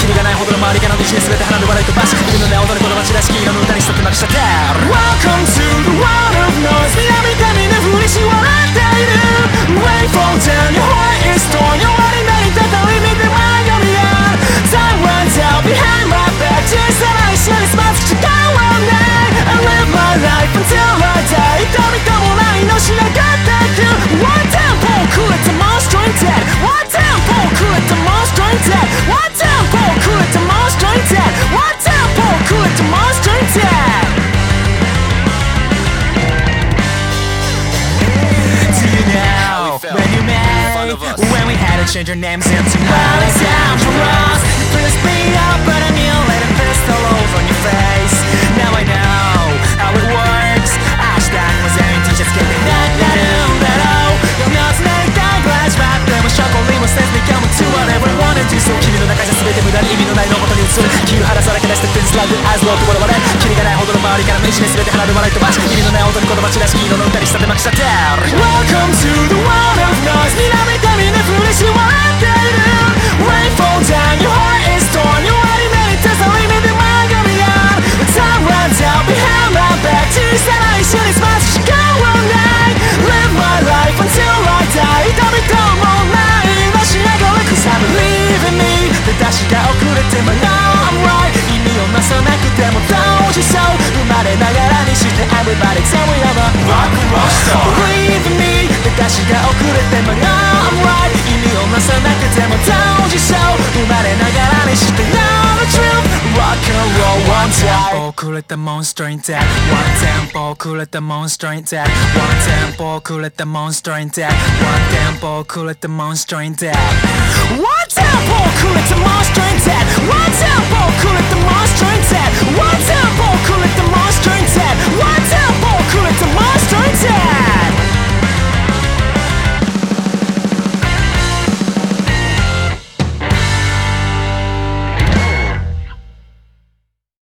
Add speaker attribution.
Speaker 1: キリがないほどの周りからの一年全て花で笑い飛ばし君のね踊るこの街らしき色の歌にしたってまくしちゃって Welcome to the world of noise 涙見ぬふりし笑っている Wait for down your heart is torn 弱りなりたたり見て前髪や Someone's out behind my back 小さな石にスマス違うわね I live my life until I die 痛みともないのし上がっていく One tempo cool it the monster in dead One tempo cool it the monster in dead One tempo cool it the monster in dead One tempo cool it the monster in dead Do you know when you met when we had to change our names into Alexandros You pissed me off but I knew let it pistol over on your face Now I know how it works 明日も全員 T シャツ着てなるんだろう夜のつないだグラスラップでもショコリもせずにcome to whatever I wanna do So 君の中じゃ全て無駄に意味のないのことに映る急腹さらけ出して Things like as low と我々キリがないほどの周りからの一年全て鼻で笑い飛ばし意味のない音に言葉散らし色の歌にしたてまくしちゃって Welcome to the world of noise 睨みたみなふりし笑っている Rain fall down your heart is torn 弱りなりたさり目で前髪や Time runs out behind my back 小さな石にスマッシュ時間はない Live my life until I die 痛みともないのし上がる Cause I believe in me 出だしが遅れても No I'm right 意味をなさなくても当時そう生まれながらにして Everybody tell me I'm a rock and roll star Believe in me 出だしが遅れても No I'm right 意味をなさなくても当時そう生まれながらにして Know the truth Rock and roll one time 遅れたモンスター in dead One tempo 遅れたモンスター in dead One tempo 遅れたモンスター in dead One tempo 遅れたモンスター in dead One tempo 遅れたモンスター in dead